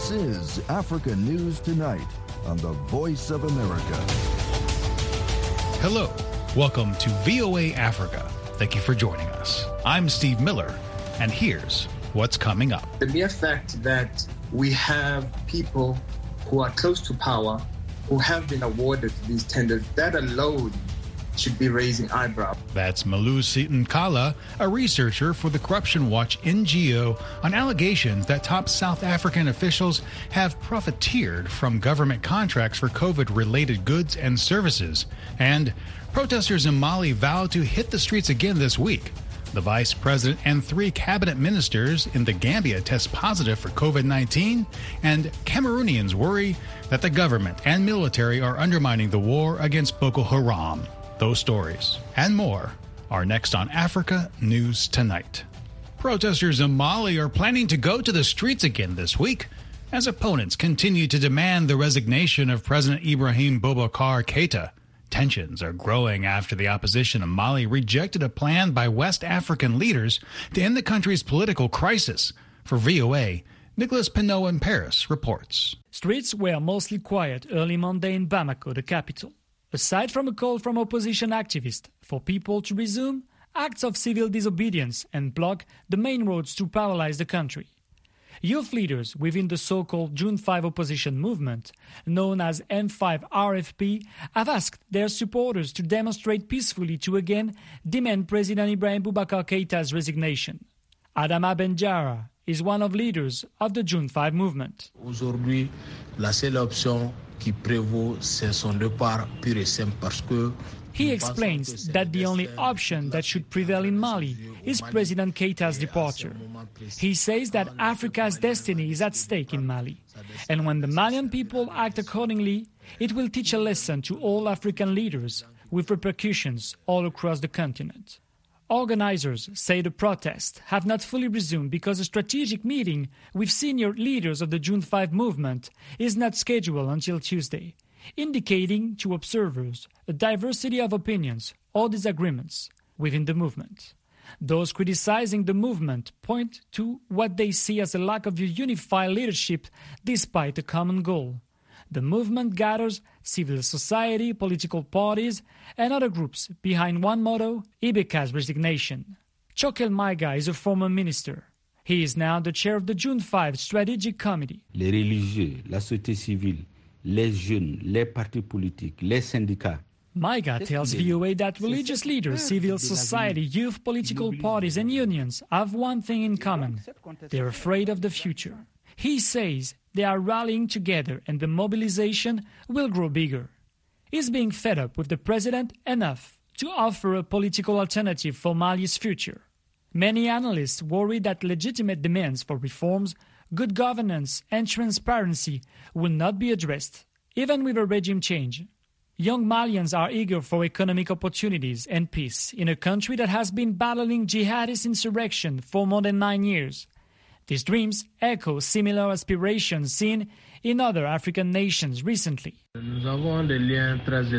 This is Africa News Tonight on the Voice of America. Hello. Welcome to VOA Africa. Thank you for joining us. I'm Steve Miller, and here's what's coming up. The mere fact that we have people who are close to power who have been awarded these tenders, that alone should be raising eyebrows. That's Malusi Nkala, a researcher for the Corruption Watch NGO, on allegations that top South African officials have profiteered from government contracts for COVID-related goods and services. And protesters in Mali vow to hit the streets again this week. The vice president and 3 cabinet ministers in the Gambia test positive for COVID-19, and Cameroonians worry that the government and military are undermining the war against Boko Haram. Those stories and more are next on Africa News Tonight. Protesters in Mali are planning to go to the streets again this week as opponents continue to demand the resignation of President Ibrahim Boubacar Keïta. Tensions are growing after the opposition in Mali rejected a plan by West African leaders to end the country's political crisis. For VOA, Nicholas Pinot in Paris reports. Streets were mostly quiet early Monday in Bamako, the capital. Aside from a call from opposition activists for people to resume acts of civil disobedience and block the main roads to paralyze the country. Youth leaders within the so-called June 5 opposition movement, known as M5RFP, have asked their supporters to demonstrate peacefully to again demand President Ibrahim Boubacar Keïta's resignation. Adama Benjara is one of leaders of the June 5 movement. Aujourd'hui, la seule option qui prévaut, c'est son départ pur et simple parce que he explains that the only option that should prevail in Mali is President Keïta's departure. He says that Africa's destiny is at stake in Mali, and when the Malian people act accordingly, it will teach a lesson to all African leaders with repercussions all across the continent. Organizers say the protests have not fully resumed because a strategic meeting with senior leaders of the June 5 movement is not scheduled until Tuesday, indicating to observers a diversity of opinions or disagreements within the movement. Those criticizing the movement point to what they see as a lack of unified leadership despite a common goal. The movement gathers civil society, political parties, and other groups behind one motto, Ibeka's resignation. Chokel Maiga is a former minister. He is now the chair of the June 5 Strategic Committee. Les religieux, la société civile, les jeunes, les partis politiques, les syndicats. Maiga tells VOA that religious leaders, civil society, youth, political parties, and unions have one thing in common. They're afraid of the future. He says they are rallying together and the mobilization will grow bigger. He's being fed up with the president enough to offer a political alternative for Mali's future. Many analysts worry that legitimate demands for reforms, good governance, and transparency will not be addressed, even with a regime change. Young Malians are eager for economic opportunities and peace in a country that has been battling jihadist insurrection for more than 9 years. These dreams echo similar aspirations seen in other African nations recently. Adama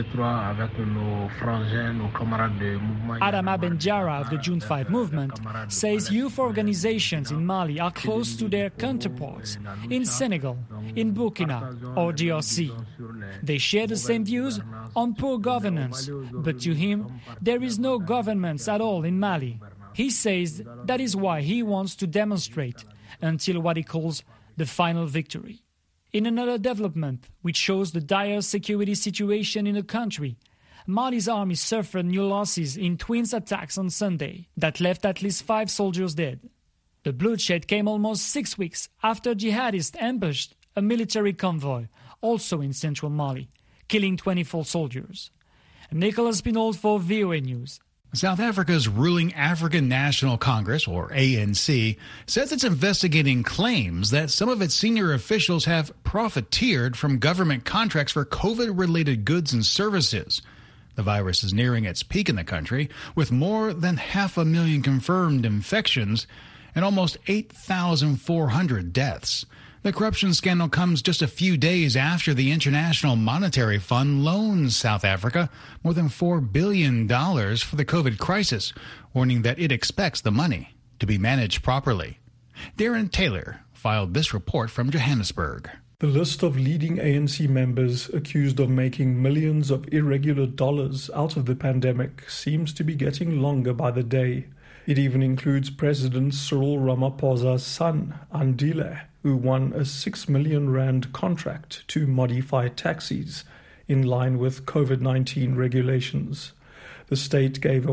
Benjara of the June 5 movement says youth organizations in Mali are close to their counterparts in Senegal, in Burkina or DRC. They share the same views on poor governance, but to him, there is no governance at all in Mali. He says that is why he wants to demonstrate until what he calls the final victory. In another development, which shows the dire security situation in the country, Mali's army suffered new losses in twin attacks on Sunday that left at least 5 soldiers dead. The bloodshed came almost 6 weeks after jihadists ambushed a military convoy, also in central Mali, killing 24 soldiers. Nicholas Pinault for VOA News. South Africa's ruling African National Congress, or ANC, says it's investigating claims that some of its senior officials have profiteered from government contracts for COVID-related goods and services. The virus is nearing its peak in the country, with more than 500,000 confirmed infections and almost 8,400 deaths. The corruption scandal comes just a few days after the International Monetary Fund loans South Africa more than $4 billion for the COVID crisis, warning that it expects the money to be managed properly. Darren Taylor filed this report from Johannesburg. The list of leading ANC members accused of making millions of irregular dollars out of the pandemic seems to be getting longer by the day. It even includes President Cyril Ramaphosa's son, Andile, who won a 6 million rand contract to modify taxis in line with COVID-19 regulations. The state gave a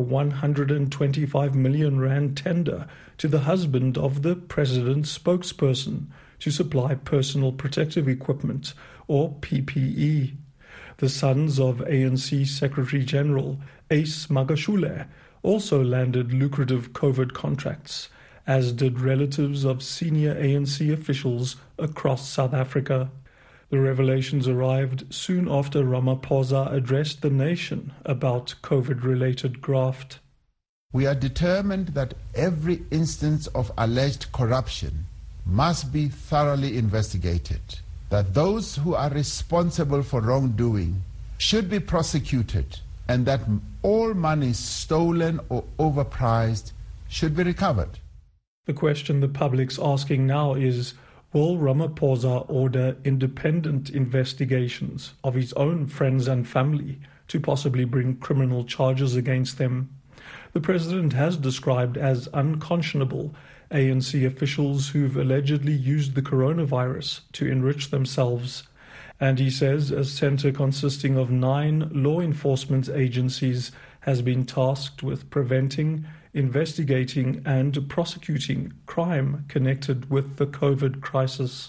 125 million rand tender to the husband of the president's spokesperson to supply personal protective equipment, or PPE. The sons of ANC Secretary-General Ace Magashule also landed lucrative COVID contracts, as did relatives of senior ANC officials across South Africa. The revelations arrived soon after Ramaphosa addressed the nation about COVID-related graft. We are determined that every instance of alleged corruption must be thoroughly investigated, that those who are responsible for wrongdoing should be prosecuted, and that all money stolen or overpriced should be recovered. The question the public's asking now is, will Ramaphosa order independent investigations of his own friends and family to possibly bring criminal charges against them? The president has described as unconscionable ANC officials who've allegedly used the coronavirus to enrich themselves. And he says a centre consisting of 9 law enforcement agencies has been tasked with preventing, investigating and prosecuting crime connected with the COVID crisis.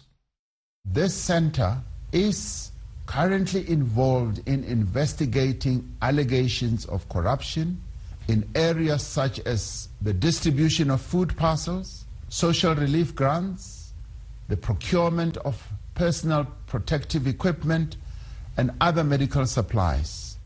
This centre is currently involved in investigating allegations of corruption in areas such as the distribution of food parcels, social relief grants, the procurement of personal protective equipment, and other medical supplies.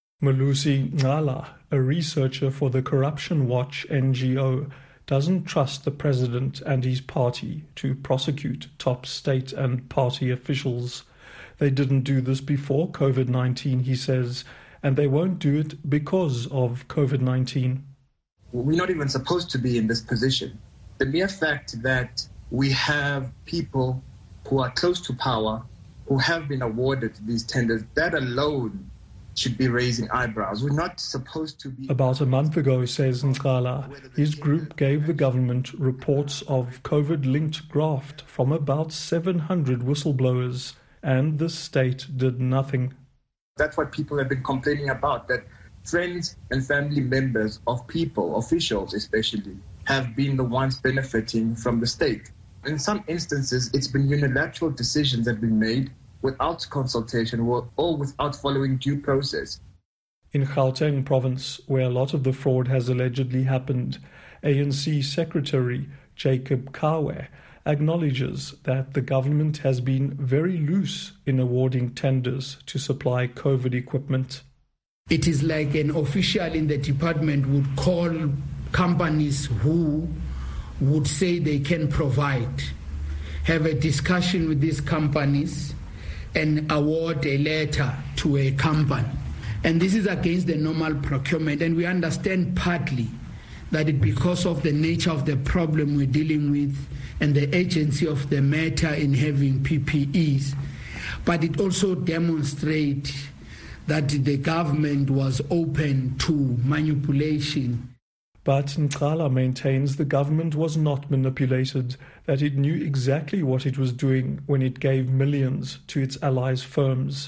Malusi Ngala, a researcher for the Corruption Watch NGO, doesn't trust the president and his party to prosecute top state and party officials. They didn't do this before COVID-19, he says, and they won't do it because of COVID-19. We're not even supposed to be in this position. The mere fact that we have people who are close to power, who have been awarded these tenders, that alone should be raising eyebrows. We're not supposed to be... About a month ago, says Nkala, his group gave the government reports of COVID-linked graft from about 700 whistleblowers, and the state did nothing. That's what people have been complaining about, that friends and family members of people, officials especially, have been the ones benefiting from the state. In some instances, it's been unilateral decisions that have been made without consultation or without following due process. In Gauteng province, where a lot of the fraud has allegedly happened, ANC Secretary Jacob Kawe acknowledges that the government has been very loose in awarding tenders to supply COVID equipment. It is like an official in the department would call companies who would say they can provide, have a discussion with these companies and award a letter to a company. And this is against the normal procurement, and we understand partly that it because of the nature of the problem we're dealing with and the urgency of the matter in having PPEs. But it also demonstrates that the government was open to manipulation. But Nkala maintains the government was not manipulated, that it knew exactly what it was doing when it gave millions to its allies' firms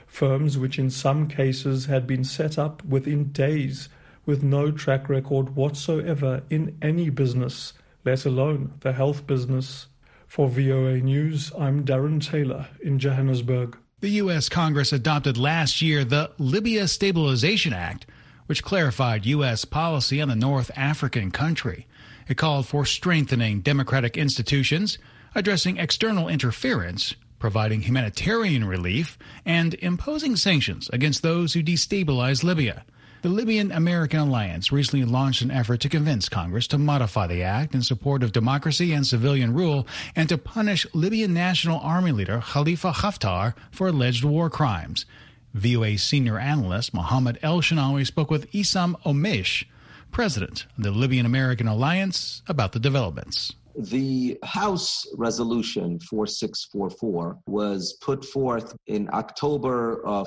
which in some cases had been set up within days with no track record whatsoever in any business, let alone the health business. For VOA News, I'm Darren Taylor in Johannesburg. The U.S. Congress adopted last year the Libya Stabilization Act, which clarified U.S. policy on the North African country. It called for strengthening democratic institutions, addressing external interference, providing humanitarian relief, and imposing sanctions against those who destabilize Libya. The Libyan-American Alliance recently launched an effort to convince Congress to modify the act in support of democracy and civilian rule and to punish Libyan National Army leader Khalifa Haftar for alleged war crimes. VOA senior analyst Mohammed El-Shanawi spoke with Issam Omesh, president of the Libyan-American Alliance, about the developments. The House Resolution 4644 was put forth in October of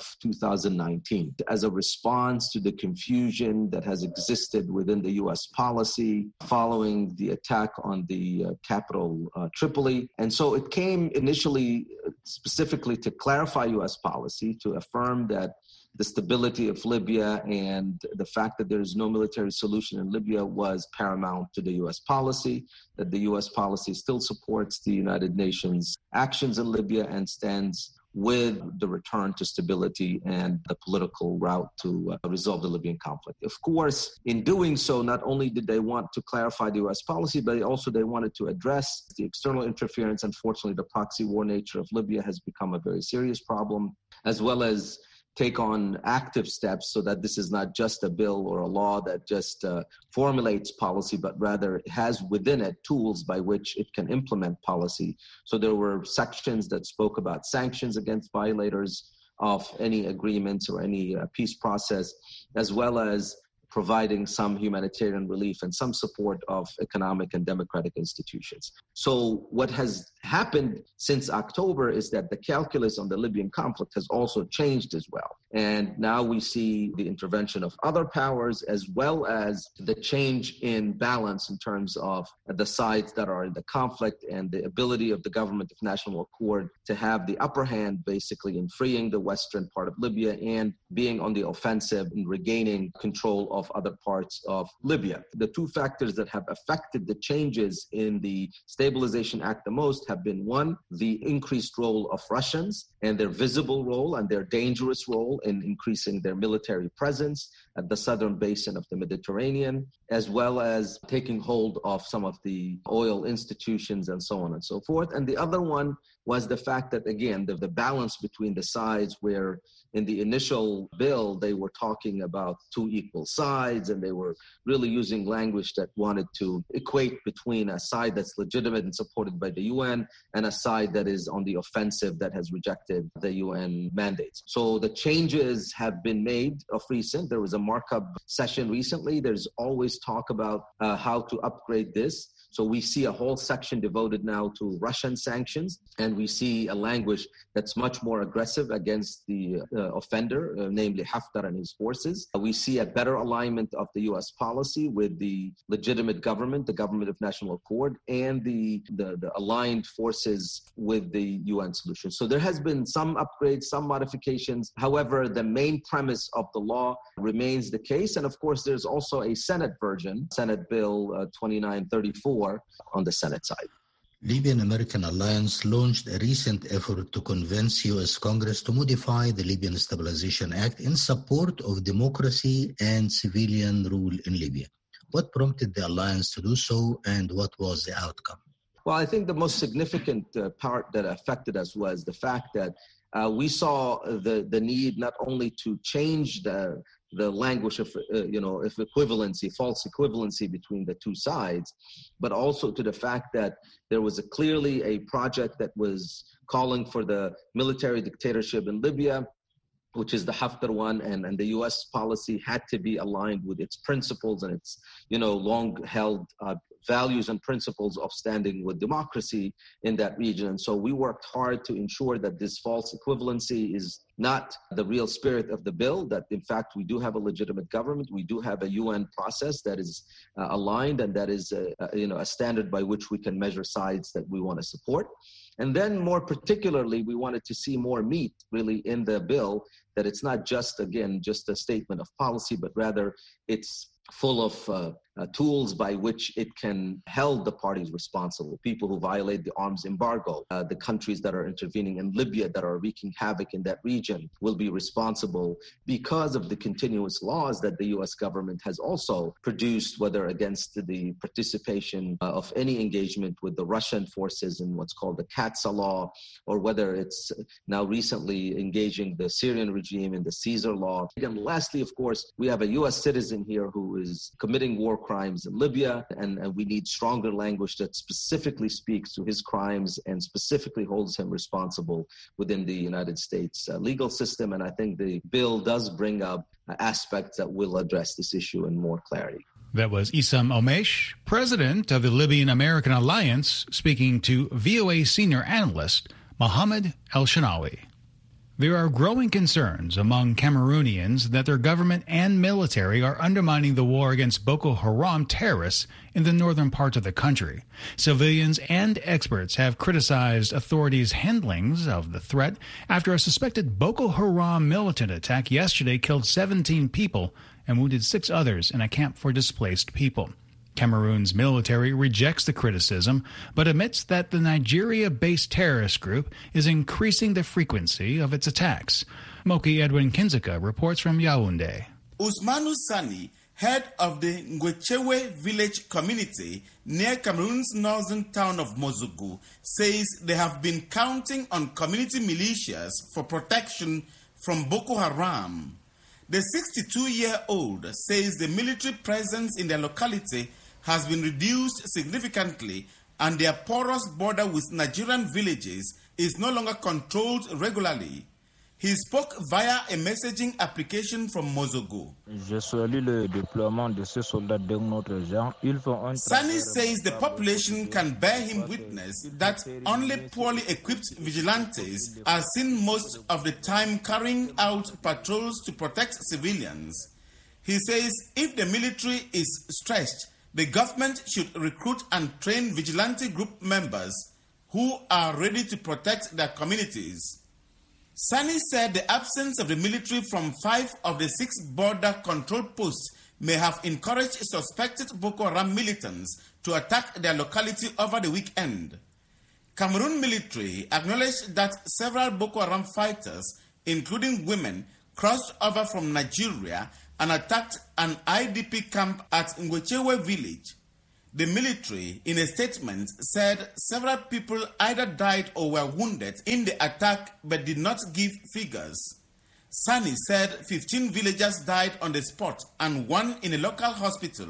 2019 as a response to the confusion that has existed within the U.S. policy following the attack on the capital, Tripoli. And so it came initially specifically to clarify U.S. policy, to affirm that the stability of Libya and the fact that there is no military solution in Libya was paramount to the U.S. policy, that the U.S. policy still supports the United Nations actions in Libya and stands with the return to stability and the political route to resolve the Libyan conflict. Of course, in doing so, not only did they want to clarify the U.S. policy, but they wanted to address the external interference. Unfortunately, the proxy war nature of Libya has become a very serious problem, as well as take on active steps so that this is not just a bill or a law that just formulates policy, but rather has within it tools by which it can implement policy. So there were sections that spoke about sanctions against violators of any agreements or any peace process, as well as providing some humanitarian relief and some support of economic and democratic institutions. So what has happened since October is that the calculus on the Libyan conflict has also changed as well. And now we see the intervention of other powers, as well as the change in balance in terms of the sides that are in the conflict and the ability of the government of national accord to have the upper hand basically in freeing the western part of Libya and being on the offensive and regaining control of other parts of Libya. The two factors that have affected the changes in the Stabilization Act the most have been, one, the increased role of Russians and their visible role and their dangerous role in increasing their military presence at the southern basin of the Mediterranean, as well as taking hold of some of the oil institutions and so on and so forth. And the other one was the fact that, again, the balance between the sides, where in the initial bill, they were talking about two equal sides, and they were really using language that wanted to equate between a side that's legitimate and supported by the UN and a side that is on the offensive that has rejected the UN mandates. So the changes have been made of recent. There was a markup session recently. There's always talk about how to upgrade this. So we see a whole section devoted now to Russian sanctions, and we see a language that's much more aggressive against the offender, namely Haftar and his forces. We see a better alignment of the U.S. policy with the legitimate government, the government of national accord, and the aligned forces with the UN solution. So there has been some upgrades, some modifications. However, the main premise of the law remains the case. And of course, there's also a Senate version, Senate Bill 2934, on the Senate side. Libyan-American Alliance launched a recent effort to convince U.S. Congress to modify the Libyan Stabilization Act in support of democracy and civilian rule in Libya. What prompted the alliance to do so, and what was the outcome? Well, I think the most significant part that affected us was the fact that we saw the need not only to change the language of, if equivalency, false equivalency between the two sides, but also to the fact that there was clearly a project that was calling for the military dictatorship in Libya, which is the Haftar one, and the U.S. policy had to be aligned with its principles and its, long-held values and principles of standing with democracy in that region. And so we worked hard to ensure that this false equivalency is not the real spirit of the bill, that in fact we do have a legitimate government, we do have a UN process that is aligned, and that is a standard by which we can measure sides that we want to support. And then more particularly, we wanted to see more meat really in the bill, that it's not just a statement of policy, but rather it's full of tools by which it can hold the parties responsible, people who violate the arms embargo, the countries that are intervening in Libya that are wreaking havoc in that region will be responsible because of the continuous laws that the U.S. government has also produced, whether against the participation of any engagement with the Russian forces in what's called the CATSA law, or whether it's now recently engaging the Syrian regime in the Caesar law. And lastly, of course, we have a U.S. citizen here who is committing war crimes in Libya, and we need stronger language that specifically speaks to his crimes and specifically holds him responsible within the United States legal system. And I think the bill does bring up aspects that will address this issue in more clarity. That was Issam Omesh, president of the Libyan American Alliance, speaking to VOA senior analyst Mohammed El-Shanawi. There are growing concerns among Cameroonians that their government and military are undermining the war against Boko Haram terrorists in the northern parts of the country. Civilians and experts have criticized authorities' handlings of the threat after a suspected Boko Haram militant attack yesterday killed 17 people and wounded 6 others in a camp for displaced people. Cameroon's military rejects the criticism, but admits that the Nigeria-based terrorist group is increasing the frequency of its attacks. Moki Edwin Kinzeka reports from Yaoundé. Ousmane Sani, head of the Ngwechewe village community near Cameroon's northern town of Mozogo, says they have been counting on community militias for protection from Boko Haram. The 62-year-old says the military presence in their locality has been reduced significantly and their porous border with Nigerian villages is no longer controlled regularly. He spoke via a messaging application from Mozogo. Sani says the population can bear him witness that only poorly equipped vigilantes are seen most of the time carrying out patrols to protect civilians. He says if the military is stretched, the government should recruit and train vigilante group members who are ready to protect their communities. Sani said the absence of the military from 5 of the 6 border control posts may have encouraged suspected Boko Haram militants to attack their locality over the weekend. Cameroon military acknowledged that several Boko Haram fighters, including women, crossed over from Nigeria and attacked an IDP camp at Ngwechewe village. The military, in a statement, said several people either died or were wounded in the attack but did not give figures. Sani said 15 villagers died on the spot and 1 in a local hospital.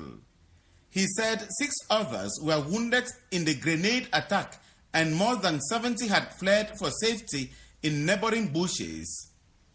He said 6 others were wounded in the grenade attack and more than 70 had fled for safety in neighboring bushes.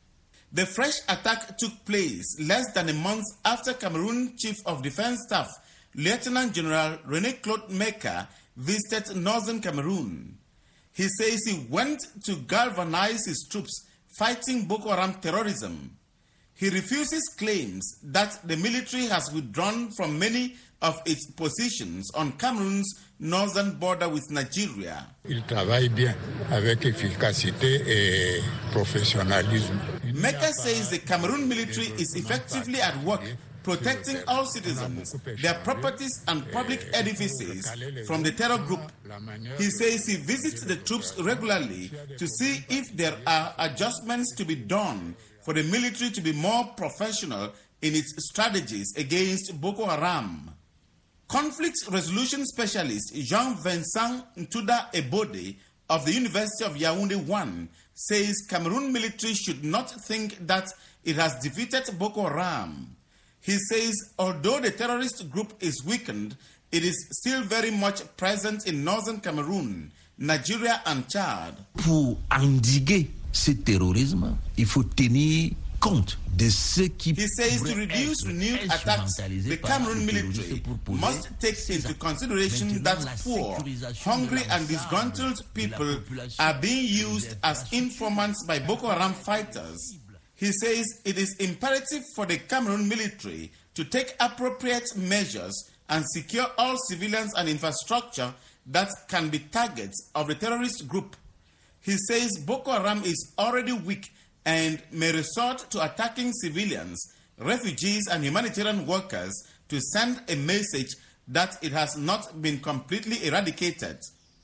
The fresh attack took place less than a month after Cameroon Chief of Defense Staff Lieutenant General René Claude Meka visited northern Cameroon. He says he went to galvanize his troops fighting Boko Haram terrorism. He refuses claims that the military has withdrawn from many of its positions on Cameroon's northern border with Nigeria. Il travaille bien avec efficacité et professionnalisme. Meka says the Cameroon military is effectively at work protecting all citizens, their properties and public edifices from the terror group. He says he visits the troops regularly to see if there are adjustments to be done for the military to be more professional in its strategies against Boko Haram. Conflict resolution specialist Jean-Vincent Ntuda Ebode of the University of Yaoundé 1 says Cameroon military should not think that it has defeated Boko Haram. He says although the terrorist group is weakened, it is still very much present in northern Cameroon, Nigeria and Chad. Pour endiguer ce terrorisme, il faut tenir compte de ce qui. He says to reduce renewed attacks, the Cameroon military must take into consideration that poor, hungry and disgruntled people are being used as informants by Boko Haram fighters. He says it is imperative for the Cameroon military to take appropriate measures and secure all civilians and infrastructure that can be targets of the terrorist group. He says Boko Haram is already weak and may resort to attacking civilians, refugees and humanitarian workers to send a message that it has not been completely eradicated.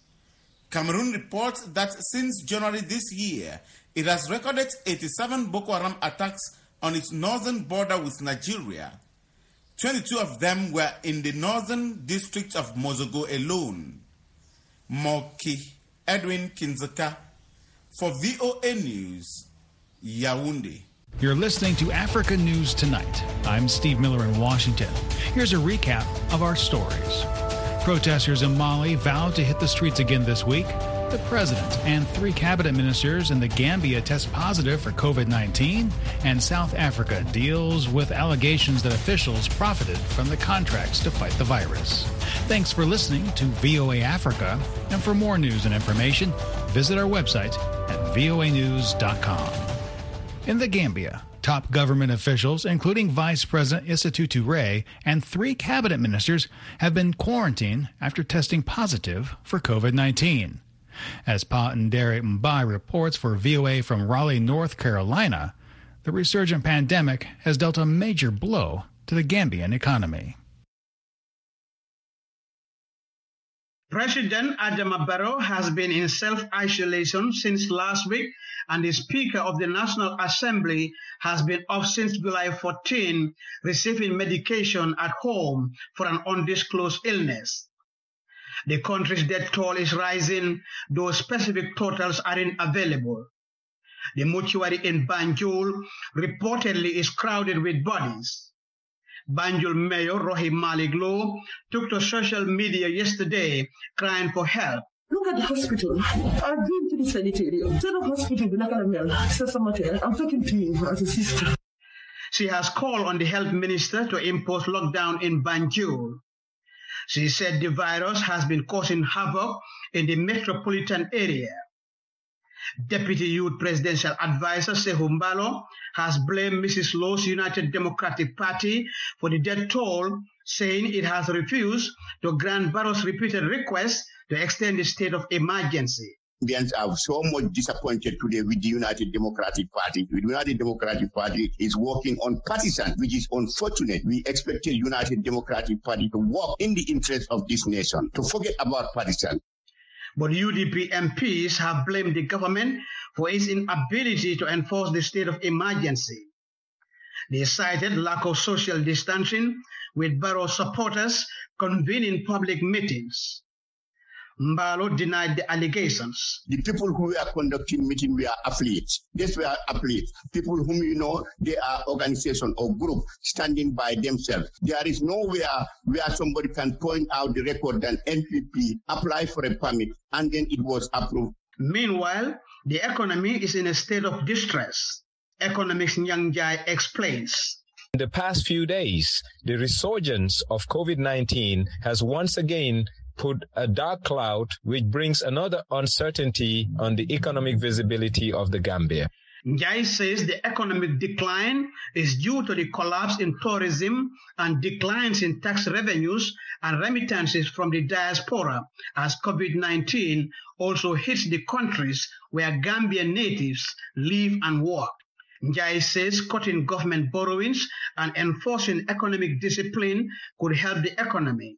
Cameroon reports that since January this year, it has recorded 87 Boko Haram attacks on its northern border with Nigeria. 22 of them were in the northern district of Mozogo alone. Moki Edwin Kinzeka for VOA News, Yaoundé. You're listening to Africa News Tonight. I'm Steve Miller in Washington. Here's a recap of our stories. Protesters in Mali vowed to hit the streets again this week. The president and 3 cabinet ministers in the Gambia test positive for COVID-19, and South Africa deals with allegations that officials profited from the contracts to fight the virus. Thanks for listening to VOA Africa, and for more news and information, visit our website at voanews.com. In the Gambia, top government officials, including Vice President Isatou Touré and 3 cabinet ministers, have been quarantined after testing positive for COVID-19. As Pa Ndere Mbai reports for VOA from Raleigh, North Carolina, the resurgent pandemic has dealt a major blow to the Gambian economy. President Adama Barrow has been in self-isolation since last week, and the Speaker of the National Assembly has been off since July 14, receiving medication at home for an undisclosed illness. The country's death toll is rising, though specific totals aren't available. The mortuary in Banjul reportedly is crowded with bodies. Banjul Mayor Rohey Malick Lowe took to social media yesterday crying for help. Look at the hospital. I've been to the sanitarium. To the hospital, I'm talking to you as a sister. She has called on the health minister to impose lockdown in Banjul. She said the virus has been causing havoc in the metropolitan area. Deputy Youth Presidential Advisor Sehu Mbalo has blamed Mrs. Lowe's United Democratic Party for the death toll, saying it has refused to grant Barrow's repeated request to extend the state of emergency. Indians are so much disappointed today with the United Democratic Party. The United Democratic Party is working on partisan, which is unfortunate. We expected United Democratic Party to work in the interest of this nation, to forget about partisan. But UDP MPs have blamed the government for its inability to enforce the state of emergency. They cited lack of social distancing, with Barrow supporters convening public meetings. Mbalo denied the allegations. The people who were conducting meeting were athletes. These were athletes, people whom you know, they are organization or group standing by themselves. There is nowhere where somebody can point out the record that NPP apply for a permit and then it was approved. Meanwhile, the economy is in a state of distress. Economist Nyang Jai explains. In the past few days, the resurgence of COVID-19 has once again put a dark cloud which brings another uncertainty on the economic visibility of the Gambia. Njai says the economic decline is due to the collapse in tourism and declines in tax revenues and remittances from the diaspora, as COVID-19 also hits the countries where Gambian natives live and work. Njai says cutting government borrowings and enforcing economic discipline could help the economy.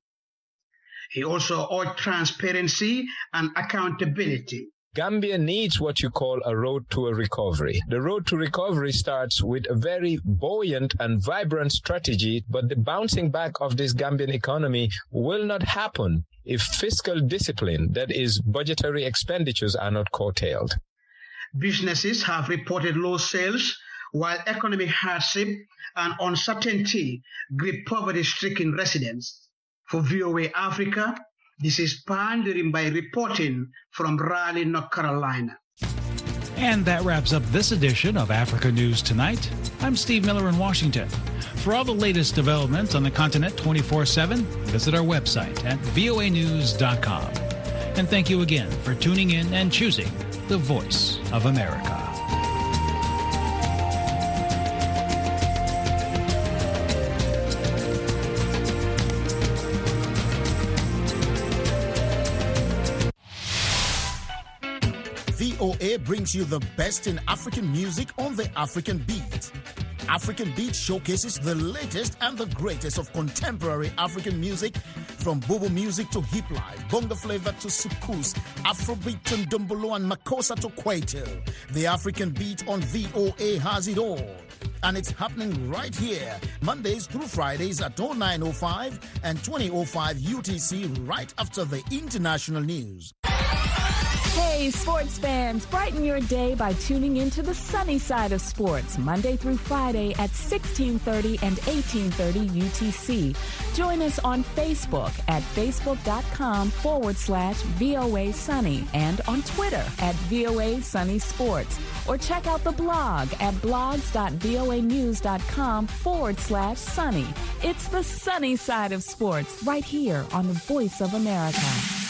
He also urged transparency and accountability. Gambia needs what you call a road to a recovery. The road to recovery starts with a very buoyant and vibrant strategy, but the bouncing back of this Gambian economy will not happen if fiscal discipline, that is, budgetary expenditures, are not curtailed. Businesses have reported low sales, while economic hardship and uncertainty grip poverty-stricken residents. For VOA Africa, this is Pa Ndere Mbai reporting from Raleigh, North Carolina. And that wraps up this edition of Africa News Tonight. I'm Steve Miller in Washington. For all the latest developments on the continent 24/7, visit our website at voanews.com. And thank you again for tuning in and choosing the Voice of America. VOA brings you the best in African music on the African Beat. African Beat showcases the latest and the greatest of contemporary African music, from Bobo music to hip life, bongo flavor to soukous, Afrobeat and Dumbolo and Makossa to Kwaito. The African Beat on VOA has it all. And it's happening right here, Mondays through Fridays at 09:05 and 20:05 UTC, right after the international news. Hey, sports fans, brighten your day by tuning into the sunny side of sports, Monday through Friday at 1630 and 1830 UTC. Join us on Facebook at facebook.com/VOA Sunny and on Twitter at VOA Sunny Sports. Or check out the blog at blogs.voanews.com/sunny. It's the sunny side of sports right here on the Voice of America.